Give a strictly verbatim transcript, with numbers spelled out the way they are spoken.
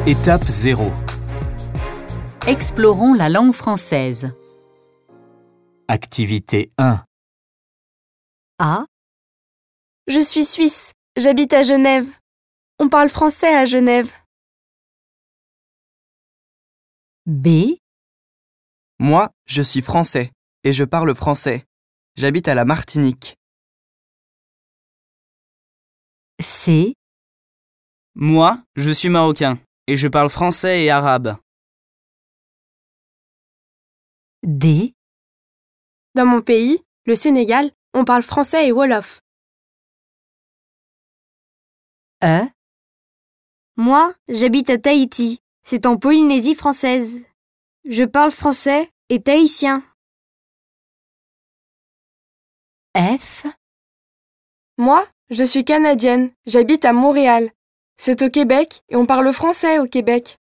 Étape zéro. Explorons la langue française. Activité un. A. Je suis suisse, j'habite à Genève. On parle français à Genève. B. Moi, je suis français et je parle français. J'habite à la Martinique. C. Moi, je suis marocain et je parle français et arabe. D. Dans mon pays, le Sénégal, on parle français et wolof. E. Moi, j'habite à Tahiti. C'est en Polynésie française. Je parle français et tahitien. F. Moi, je suis canadienne, j'habite à Montréal. C'est au Québec et on parle français au Québec.